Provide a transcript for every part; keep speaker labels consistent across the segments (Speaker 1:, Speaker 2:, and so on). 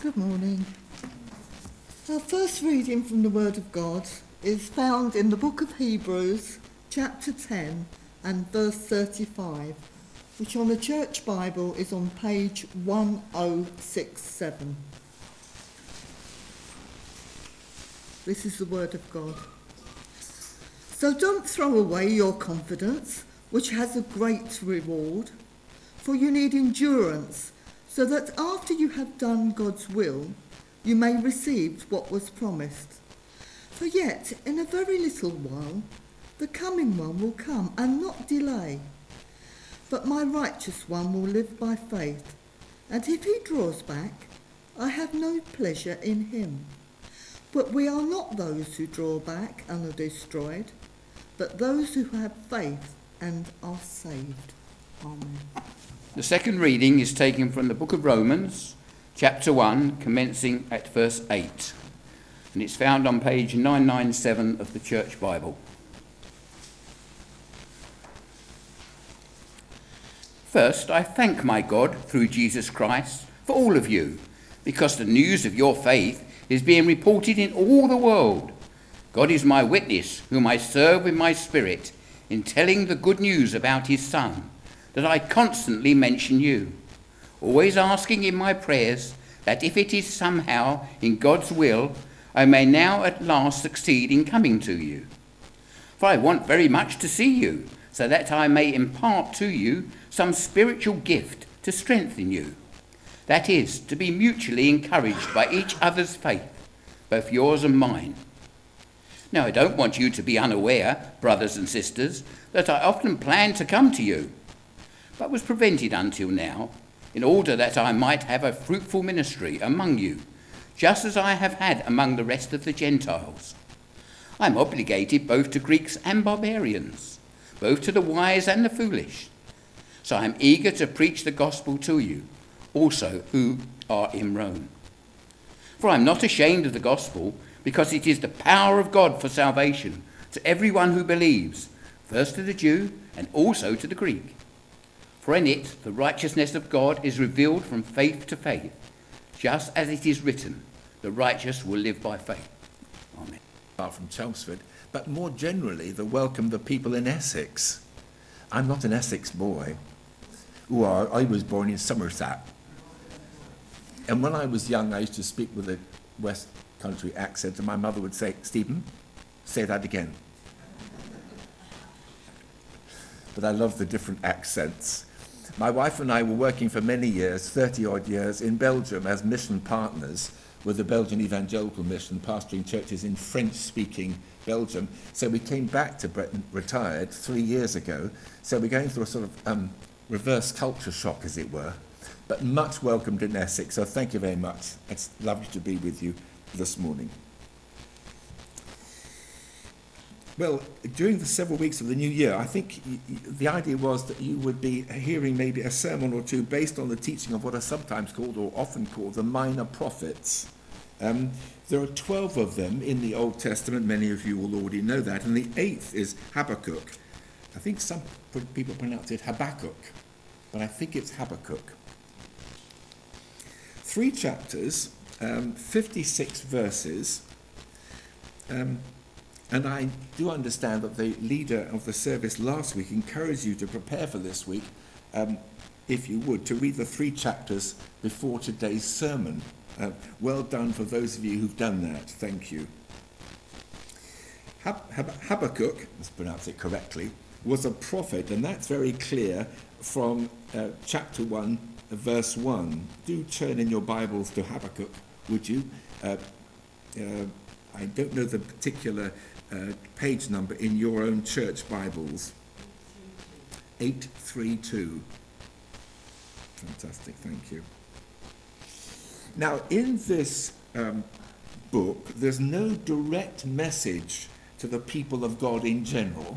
Speaker 1: Good morning. Our first reading from the Word of God is found in the book of Hebrews, chapter 10 and verse 35, which on the Church Bible is on page 1067. This is the Word of God. So don't throw away your confidence, which has a great reward, for you need endurance, so that after you have done God's will, you may receive what was promised. For yet, in a very little while, the coming one will come and not delay. But my righteous one will live by faith, and if he draws back, I have no pleasure in him. But we are not those who draw back and are destroyed, but those who have faith and are saved. Amen.
Speaker 2: The second reading is taken from the book of Romans, chapter 1, commencing at verse 8. And it's found on page 997 of the Church Bible. First, I thank my God through Jesus Christ for all of you, because the news of your faith is being reported in all the world. God is my witness, whom I serve with my spirit, in telling the good news about his Son, that I constantly mention you, always asking in my prayers that if it is somehow in God's will, I may now at last succeed in coming to you. For I want very much to see you, so that I may impart to you some spiritual gift to strengthen you. That is, to be mutually encouraged by each other's faith, both yours and mine. Now, I don't want you to be unaware, brothers and sisters, that I often planned to come to you, but was prevented until now, in order that I might have a fruitful ministry among you, just as I have had among the rest of the Gentiles. I am obligated both to Greeks and barbarians, both to the wise and the foolish. So I am eager to preach the gospel to you, also who are in Rome. For I am not ashamed of the gospel, because it is the power of God for salvation to everyone who believes, first to the Jew and also to the Greek. For in it the righteousness of God is revealed from faith to faith, just as it is written, the righteous will live by faith. Amen.
Speaker 3: Apart from Chelmsford, but more generally the welcome of the people in Essex. I'm not an Essex boy. I was born in Somerset. And when I was young, I used to speak with a West Country accent, and my mother would say, "Stephen, say that again." But I love the different accents. My wife and I were working for many years, 30-odd years, in Belgium as mission partners with the Belgian Evangelical Mission, pastoring churches in French-speaking Belgium. So we came back to Britain, retired 3 years ago. So we're going through a sort of reverse culture shock, as it were, but much welcomed in Essex. So thank you very much. It's lovely to be with you this morning. Well, during the several weeks of the new year, I think the idea was that you would be hearing maybe a sermon or two based on the teaching of what are sometimes called or often called the minor prophets. There are 12 of them in the Old Testament. Many of you will already know that. And the 8th is Habakkuk. I think some people pronounce it Habakkuk, but I think it's Habakkuk. 3 chapters, 56 verses. And I do understand that the leader of the service last week encouraged you to prepare for this week, if you would, to read the 3 chapters before today's sermon. Well done for those of you who've done that. Thank you. Habakkuk, let's pronounce it correctly, was a prophet, and that's very clear from chapter 1, verse 1. Do turn in your Bibles to Habakkuk, would you? I don't know the particular page number in your own church Bibles. 832. Fantastic, thank you. Now, in this book, there's no direct message to the people of God in general,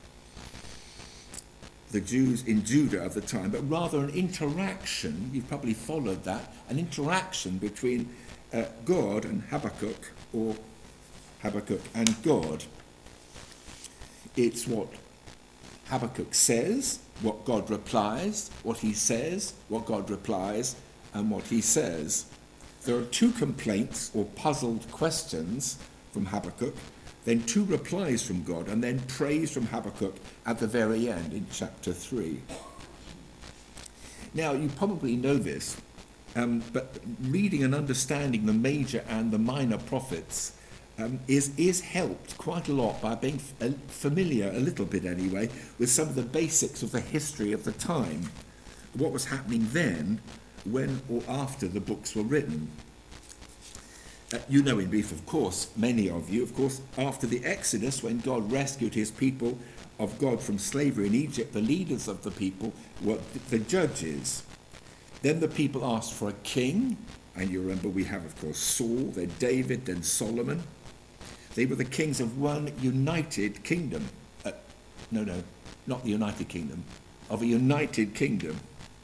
Speaker 3: the Jews in Judah at the time, but rather an interaction, you've probably followed that, an interaction between God and Habakkuk, or Habakkuk and God. It's what Habakkuk says, what God replies, what he says, what God replies, and what he says. There are 2 complaints or puzzled questions from Habakkuk, then 2 replies from God, and then praise from Habakkuk at the very end in chapter 3. Now, you probably know this, but reading and understanding the major and the minor prophets is helped quite a lot by being familiar, a little bit anyway, with some of the basics of the history of the time, what was happening then, when or after the books were written. You know in brief, of course, many of you, of course, after the Exodus, when God rescued his people of God from slavery in Egypt, the leaders of the people were the judges. Then the people asked for a king, and you remember we have, of course, Saul, then David, then Solomon. They were the kings of one united kingdom. No, not the United Kingdom, of a united kingdom.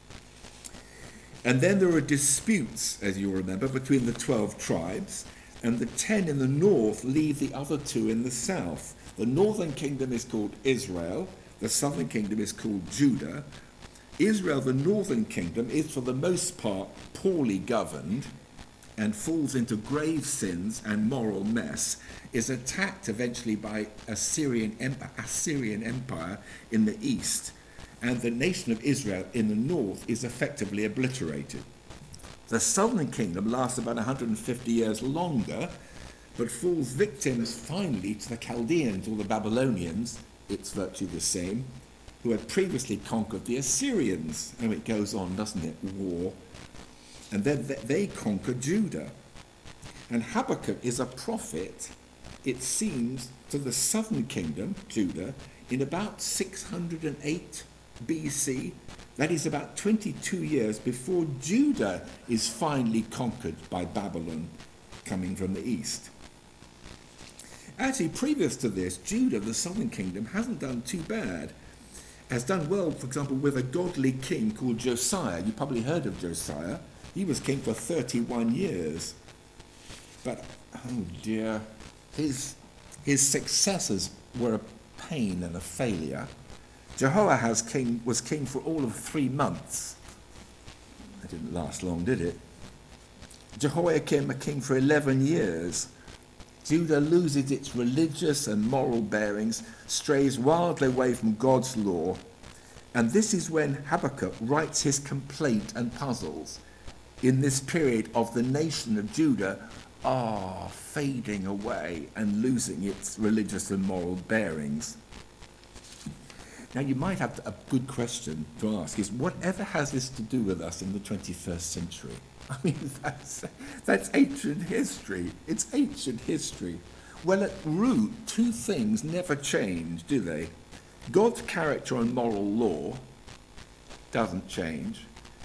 Speaker 3: And then there were disputes, as you remember, between the 12 tribes, and the 10 in the north leave the other 2 in the south. The northern kingdom is called Israel, the southern kingdom is called Judah. Israel, the northern kingdom, is for the most part poorly governed and falls into grave sins and moral mess, is attacked eventually by Assyrian Empire in the east, and the nation of Israel in the north is effectively obliterated. The southern kingdom lasts about 150 years longer, but falls victims finally to the Chaldeans or the Babylonians, it's virtually the same, who had previously conquered the Assyrians. And it goes on, doesn't it? War. And then they conquer Judah. And Habakkuk is a prophet, it seems, to the southern kingdom, Judah, in about 608 BC. That is about 22 years before Judah is finally conquered by Babylon coming from the east. Actually, previous to this, Judah, the southern kingdom, hasn't done too bad. Has done well, for example, with a godly king called Josiah. You probably heard of Josiah. He was king for 31 years. But, oh dear, his successors were a pain and a failure. Jehoahaz was king for all of 3 months. That didn't last long, did it? Jehoiakim, a king for 11 years. Judah loses its religious and moral bearings, strays wildly away from God's law. And this is when Habakkuk writes his complaint and puzzles in this period of the nation of Judah fading away and losing its religious and moral bearings. Now, you might have a good question to ask is, whatever has this to do with us in the 21st century? I mean, that's ancient history. It's ancient history. Well, at root, 2 things never change, do they? God's character and moral law doesn't change,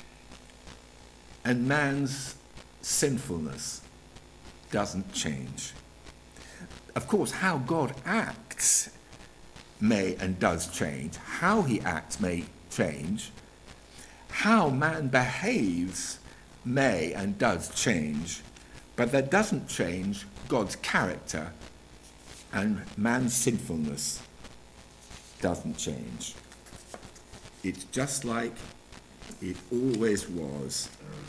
Speaker 3: and man's sinfulness doesn't change. Of course, how God acts may and does change. How he acts may change. How man behaves may and does change. But that doesn't change God's character, and man's sinfulness doesn't change. It's just like it always was.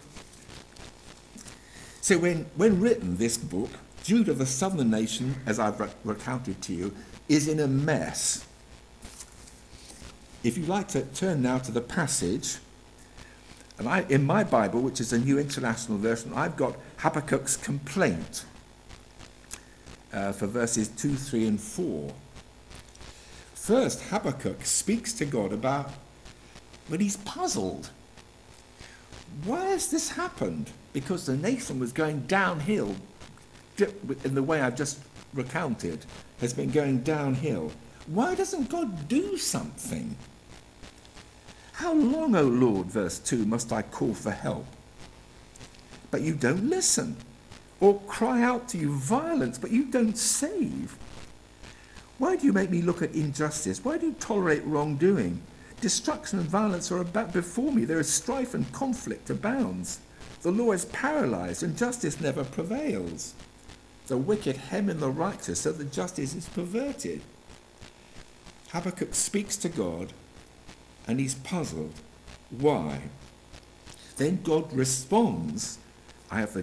Speaker 3: So when written, this book, Judah, the southern nation, as I've recounted to you, is in a mess. If you'd like to turn now to the passage, and in my Bible, which is a New International Version, I've got Habakkuk's complaint for verses 2, 3, and 4. First, Habakkuk speaks to God about when he's puzzled. Why has this happened? Because the nation was going downhill in the way I've just recounted, has been going downhill. Why doesn't God do something? How long, O Lord, verse 2, must I call for help? But you don't listen. Or cry out to you violence, but you don't save. Why do you make me look at injustice? Why do you tolerate wrongdoing? Destruction and violence are about before me. There is strife and conflict abounds. The law is paralyzed and justice never prevails. The wicked hem in the righteous so that justice is perverted. Habakkuk speaks to God and he's puzzled. Why? Then God responds. I have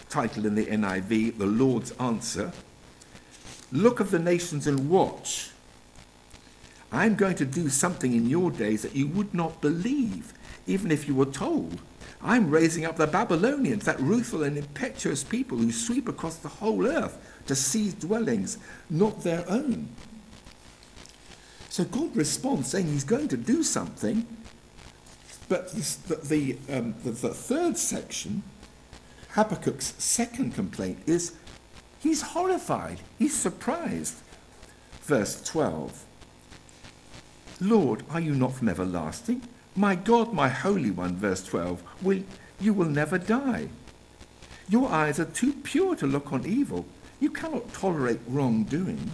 Speaker 3: title in the NIV, The Lord's Answer. Look of the nations and watch. I'm going to do something in your days that you would not believe, even if you were told. I'm raising up the Babylonians, that ruthful and impetuous people who sweep across the whole earth to seize dwellings, not their own. So God responds saying he's going to do something, but the third section, Habakkuk's second complaint, is he's horrified, he's surprised. Verse 12, Lord, are you not from everlasting? My God, my Holy One, verse 12, you will never die. Your eyes are too pure to look on evil. You cannot tolerate wrongdoing.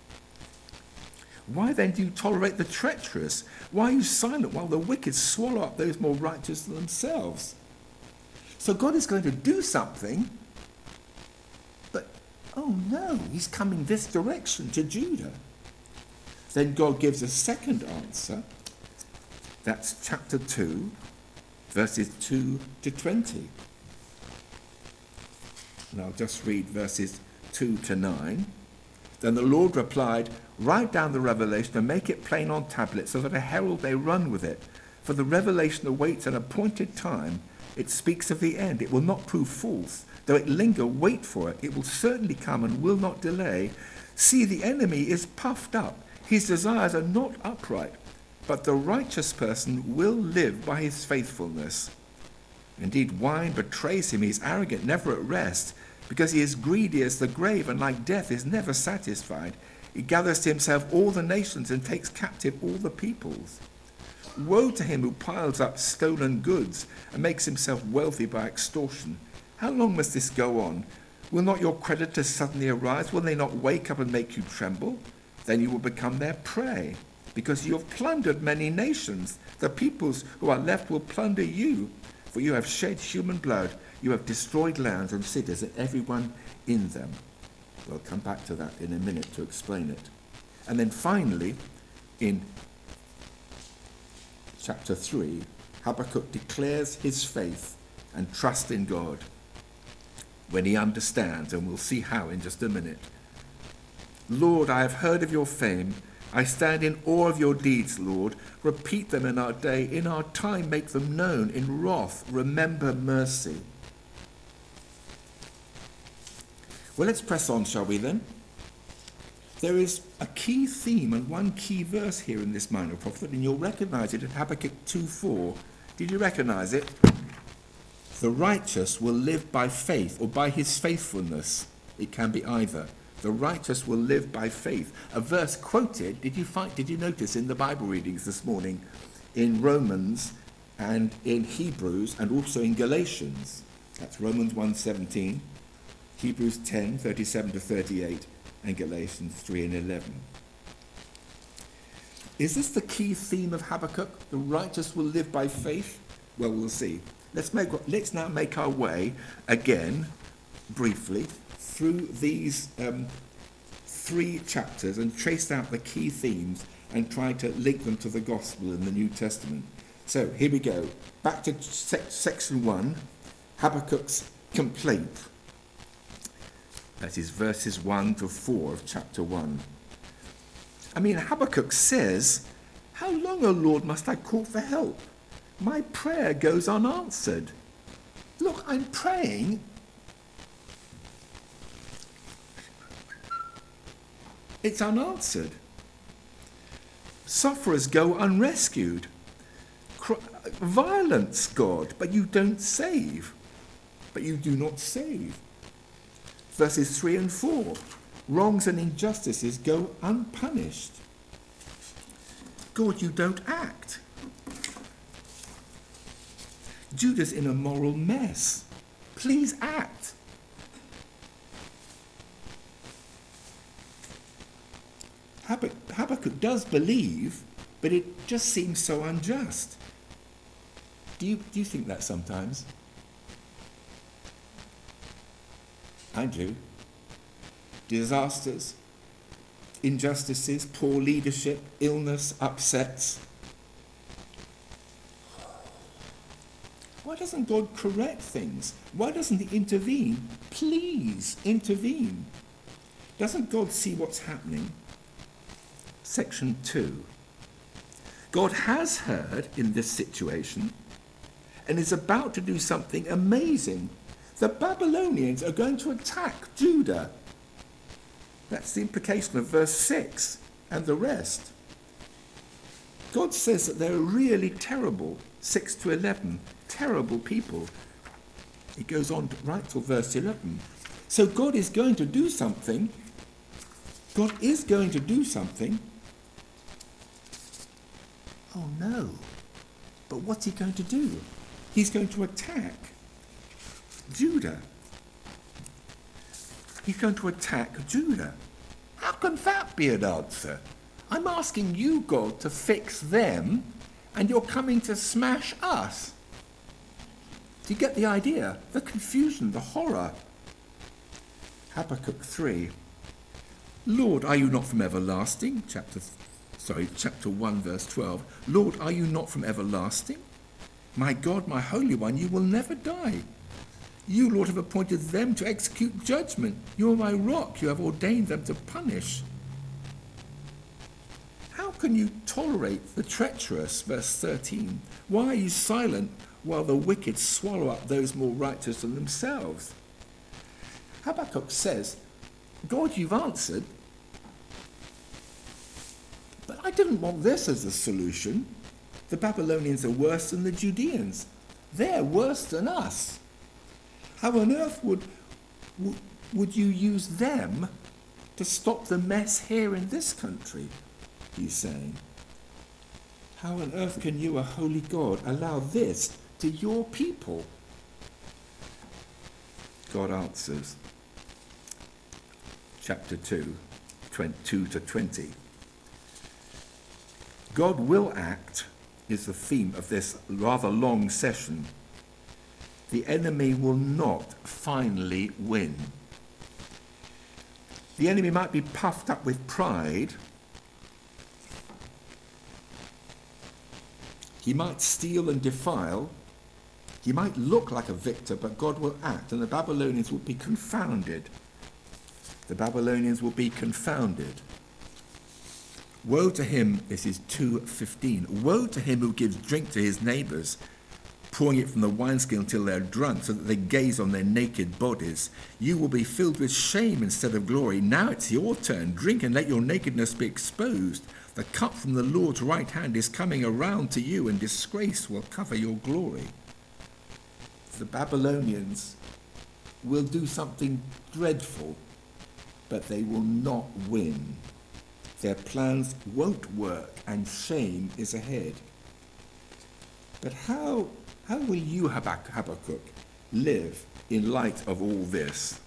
Speaker 3: Why then do you tolerate the treacherous? Why are you silent while the wicked swallow up those more righteous than themselves? So God is going to do something, but oh no, he's coming this direction to Judah. Then God gives a second answer. That's chapter 2, verses 2 to 20. And I'll just read verses 2 to 9. Then the Lord replied, write down the revelation and make it plain on tablets so that a herald may run with it. For the revelation awaits an appointed time. It speaks of the end. It will not prove false. Though it linger, wait for it. It will certainly come and will not delay. See, the enemy is puffed up. His desires are not upright. But the righteous person will live by his faithfulness. Indeed, wine betrays him. He is arrogant, never at rest, because he is greedy as the grave, and like death is never satisfied. He gathers to himself all the nations and takes captive all the peoples. Woe to him who piles up stolen goods and makes himself wealthy by extortion. How long must this go on? Will not your creditors suddenly arise? Will they not wake up and make you tremble? Then you will become their prey. Because you have plundered many nations. The peoples who are left will plunder you, for you have shed human blood. You have destroyed lands and cities and everyone in them. We'll come back to that in a minute to explain it. And then finally, in chapter 3, Habakkuk declares his faith and trust in God when he understands, and we'll see how in just a minute. Lord, I have heard of your fame. I stand in awe of your deeds, Lord. Repeat them in our day. In our time, make them known. In wrath, remember mercy. Well, let's press on, shall we then? There is a key theme and one key verse here in this minor prophet, and you'll recognize it in Habakkuk 2:4. Did you recognize it? The righteous will live by faith or by his faithfulness. It can be either. The righteous will live by faith. A verse quoted, did you notice in the Bible readings this morning, in Romans and in Hebrews and also in Galatians. That's Romans 1:17, Hebrews 10:37 to 38, and Galatians 3:11. Is this the key theme of Habakkuk? The righteous will live by faith? Well, we'll see. Let's now make our way again, briefly, through these 3 chapters and trace out the key themes and try to link them to the gospel in the New Testament. So here we go. Back to section 1, Habakkuk's complaint. That is verses 1 to 4 of chapter 1. I mean, Habakkuk says, how long, O Lord, must I call for help? My prayer goes unanswered. Look, I'm praying. It's unanswered. Sufferers go unrescued. Violence, God, but you don't save. But you do not save. Verses 3 and 4. Wrongs and injustices go unpunished. God, you don't act. Judah's in a moral mess. Please act. Habakkuk does believe, but it just seems so unjust. Do you think that sometimes? I do. Disasters, injustices, poor leadership, illness, upsets. Why Why doesn't God correct things? Why doesn't he intervene? Please intervene. Doesn't God see what's happening? Section 2. God has heard in this situation and is about to do something amazing. The Babylonians are going to attack Judah. That's the implication of verse 6 and the rest. God says that they're really terrible, 6 to 11, terrible people. It goes on right till verse 11. So God is going to do something. God is going to do something. Oh no. But what's he going to do? He's going to attack Judah. He's going to attack Judah. How can that be an answer? I'm asking you, God, to fix them, and you're coming to smash us. Do you get the idea? The confusion, the horror. Habakkuk 3. Lord, are you not from everlasting? Chapter 1, verse 12. Lord, are you not from everlasting? My God, my Holy One, you will never die. You, Lord, have appointed them to execute judgment. You are my rock. You have ordained them to punish. How can you tolerate the treacherous? Verse 13. Why are you silent while the wicked swallow up those more righteous than themselves? Habakkuk says, God, you've answered, but I didn't want this as a solution. The Babylonians are worse than the Judeans. They're worse than us. How on earth would you use them to stop the mess here in this country? He's saying. How on earth can you, a holy God, allow this to your people? God answers. Chapter 2, 22 to 20. God will act is the theme of this rather long session. The enemy will not finally win. The enemy might be puffed up with pride. He might steal and defile. He might look like a victor, but God will act, and the Babylonians will be confounded. The Babylonians will be confounded. Woe to him, this is 2:15. Woe to him who gives drink to his neighbours, pouring it from the wineskin until they're drunk, so that they gaze on their naked bodies. You will be filled with shame instead of glory. Now it's your turn. Drink and let your nakedness be exposed. The cup from the Lord's right hand is coming around to you, and disgrace will cover your glory. The Babylonians will do something dreadful, but they will not win. Their plans won't work, and shame is ahead. But how will you, Habakkuk, live in light of all this?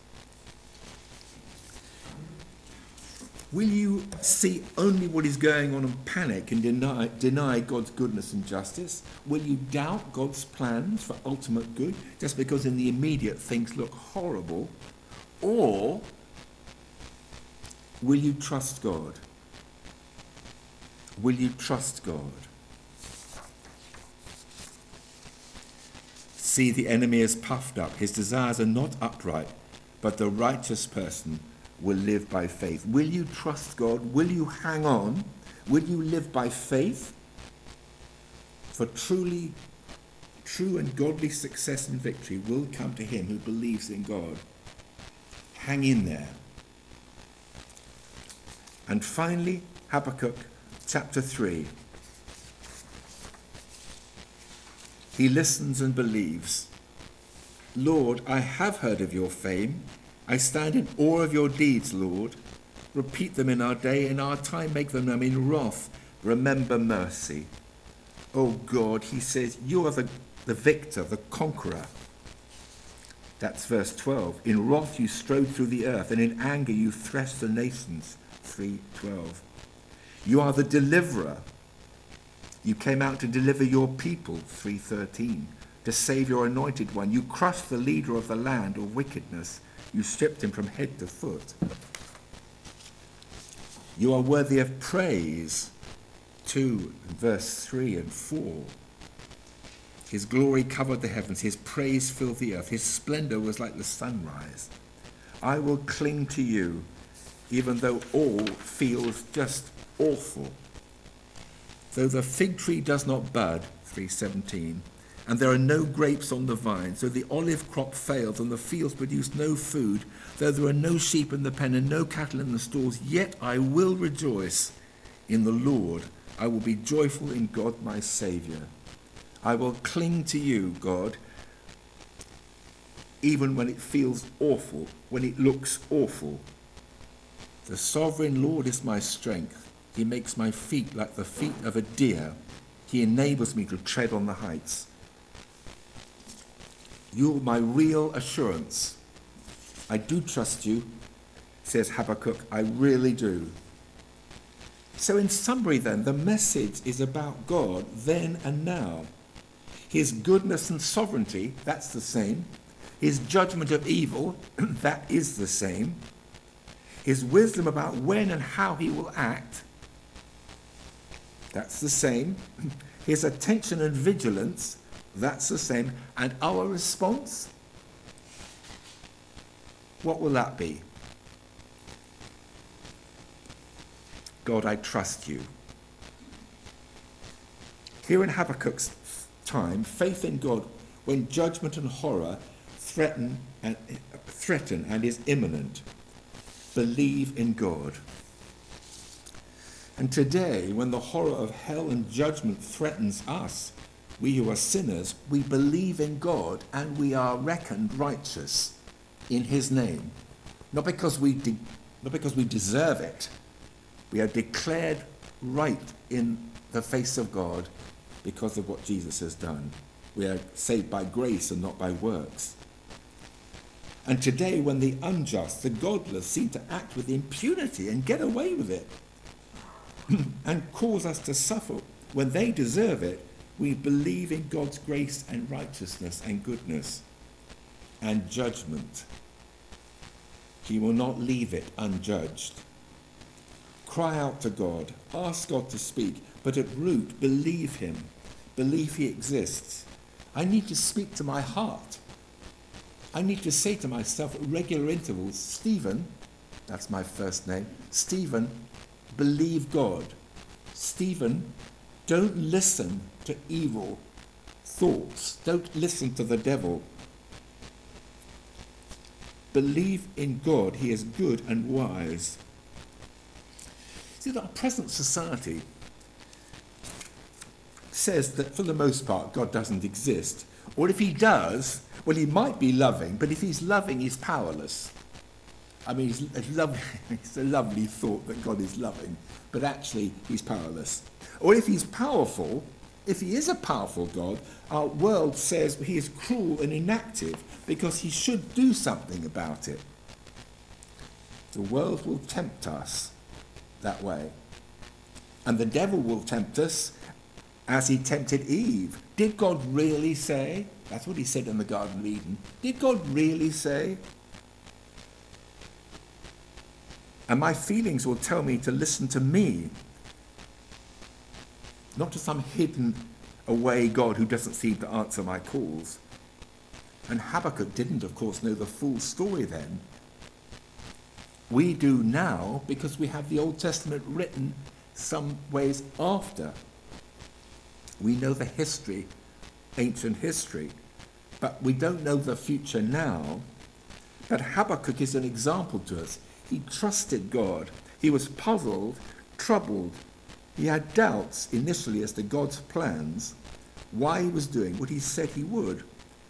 Speaker 3: Will you see only what is going on and panic and deny God's goodness and justice? Will you doubt God's plans for ultimate good just because in the immediate things look horrible? Or will you trust God? Will you trust God? See, the enemy is puffed up. His desires are not upright, but the righteous person will live by faith. Will you trust God? Will you hang on? Will you live by faith? For true and godly success and victory will come to him who believes in God. Hang in there. And finally, Habakkuk chapter 3. He listens and believes. Lord, I have heard of your fame. I stand in awe of your deeds, Lord. Repeat them in our day, in our time make them known. In wrath, remember mercy. Oh God, he says, you are the victor, the conqueror. That's verse 12. In wrath you strode through the earth, and in anger you threshed the nations. 3:12. You are the deliverer. You came out to deliver your people. 3:13. To save your anointed one. You crushed the leader of the land of wickedness. You stripped him from head to foot. You are worthy of praise. 2 verse 3 and 4. His glory covered the heavens. His praise filled the earth. His splendor was like the sunrise. I will cling to you, even though all feels just awful. Though the fig tree does not bud, 3:17, and there are no grapes on the vines, though the olive crop fails and the fields produce no food, though there are no sheep in the pen and no cattle in the stalls, yet I will rejoice in the Lord. I will be joyful in God my Saviour. I will cling to you, God, even when it feels awful, when it looks awful. The sovereign Lord is my strength. He makes my feet like the feet of a deer. He enables me to tread on the heights. You're my real assurance. I do trust you, says Habakkuk. I really do. So in summary then, the message is about God then and now. His goodness and sovereignty, that's the same. His judgment of evil, that is the same. His wisdom about when and how he will act, that's the same. His attention and vigilance, that's the same. And our response, what will that be? God, I trust you. Here in Habakkuk's time, faith in God, when judgment and horror threaten and is imminent, believe in God. And today, when the horror of hell and judgment threatens us, we who are sinners, we believe in God and we are reckoned righteous in his name. Not because we deserve it. We are declared right in the face of God because of what Jesus has done. We are saved by grace and not by works. And today, when the unjust, the godless, seem to act with impunity and get away with it and cause us to suffer when they deserve it, we believe in God's grace and righteousness and goodness and judgment. He will not leave it unjudged. Cry out to God, ask God to speak, but at root, believe him, believe he exists. I need to speak to my heart. I need to say to myself at regular intervals, Stephen, that's my first name, Stephen, believe God. Stephen, don't listen to evil thoughts. Don't listen to the devil. Believe in God. He is good and wise. See, our present society says that for the most part God doesn't exist. Or if he does, well, he might be loving, but if he's loving, he's powerless. I mean, it's a lovely thought that God is loving, but actually he's powerless. Or if he's powerful, if he is a powerful God, our world says he is cruel and inactive because he should do something about it. The world will tempt us that way. And the devil will tempt us as he tempted Eve. Did God really say? That's what he said in the Garden of Eden. Did God really say? And my feelings will tell me to listen to me, not to some hidden away God who doesn't seem to answer my calls. And Habakkuk didn't, of course, know the full story then. We do now because we have the Old Testament written some ways after. We know the history, ancient history, but we don't know the future now. But Habakkuk is an example to us. He trusted God. He was puzzled, troubled. He had doubts initially as to God's plans, why he was doing what he said he would.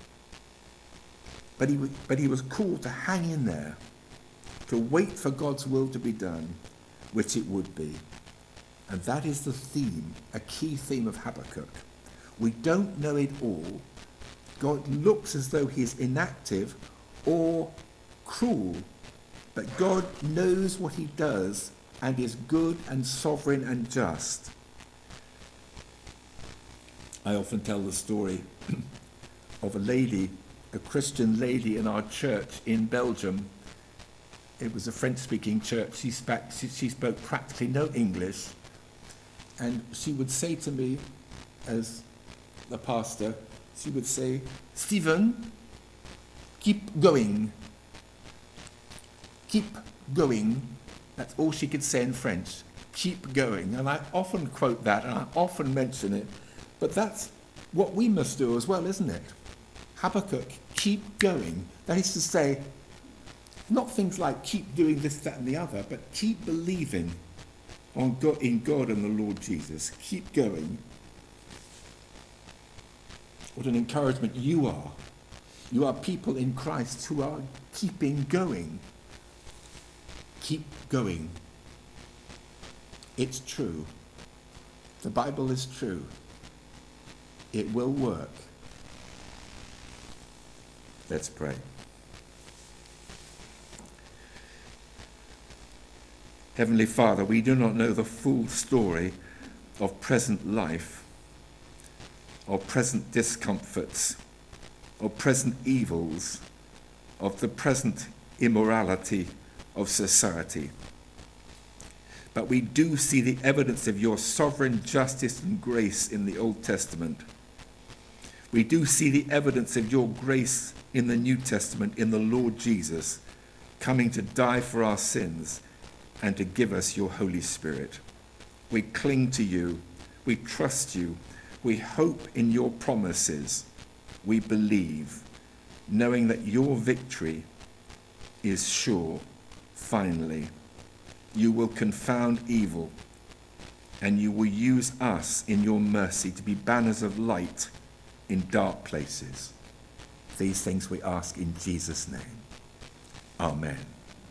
Speaker 3: But he was called to hang in there, to wait for God's will to be done, which it would be. And that is the theme, a key theme of Habakkuk. We don't know it all. God looks as though he is inactive or cruel, but God knows what he does and is good and sovereign and just. I often tell the story of a lady, a Christian lady in our church in Belgium. It was a French-speaking church. She spoke practically no English. And she would say to me, as the pastor, she would say, Stephen, keep going. Keep going. That's all she could say in French. Keep going. And I often quote that and I often mention it. But that's what we must do as well, isn't it? Habakkuk, keep going. That is to say, not things like keep doing this, that and the other, but keep believing in God and the Lord Jesus. Keep going. What an encouragement you are. You are people in Christ who are keeping going. Keep going. It's true. The Bible is true. It will work. Let's pray. Heavenly Father, we do not know the full story of present life, of present discomforts, of present evils, of the present immorality of society. But we do see the evidence of your sovereign justice and grace in the Old Testament. We do see the evidence of your grace in the New Testament in the Lord Jesus, coming to die for our sins and to give us your Holy Spirit. We cling to you. We trust you. We hope in your promises. We believe, knowing that your victory is sure. Finally, you will confound evil, and you will use us in your mercy to be banners of light in dark places. These things we ask in Jesus' name. Amen.